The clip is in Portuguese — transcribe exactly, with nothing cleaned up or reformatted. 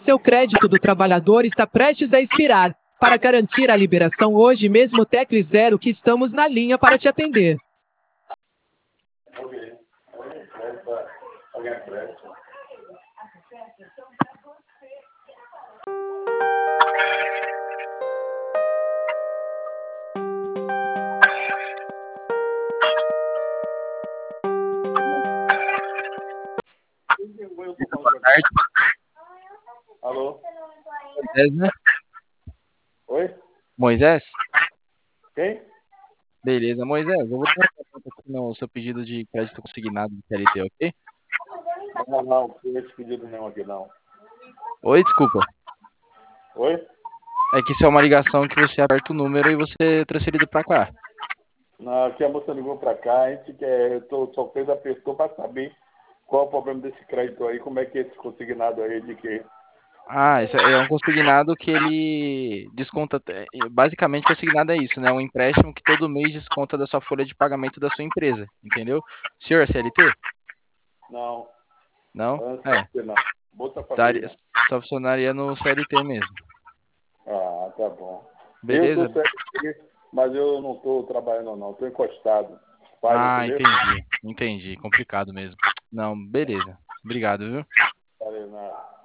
seu crédito do trabalhador está prestes a expirar. Para garantir a liberação hoje mesmo, tecle zero que estamos na linha para te atender. Boa tarde. Alô? Moisés, né? Oi? Moisés? Quem? Beleza, Moisés, eu vou dar uma conta aqui no seu pedido de crédito consignado de C L T, ok? Não, não, não fiz esse pedido não aqui não. Oi, desculpa. Oi? É que isso é uma ligação que você aperta o número e você é transferido pra cá. Não, aqui a moça ligou pra cá, a gente quer, eu tô, só fez a pessoa pra saber qual é o problema desse crédito aí, como é que é esse consignado aí de que. Ah, isso é um consignado que ele desconta. Basicamente, consignado é isso, né? Um empréstimo que todo mês desconta da sua folha de pagamento da sua empresa, entendeu? Senhor é C L T? Não, Não? não É. sei não. Bolsa Estaria- Família. Só funcionaria no C L T mesmo. Ah, tá bom. Eu Beleza? tô certo aqui, mas eu não tô trabalhando não, tô encostado. Paga, Ah, entendeu? entendi. Entendi. Complicado mesmo. Não, beleza. Obrigado, viu? Valeu, nada.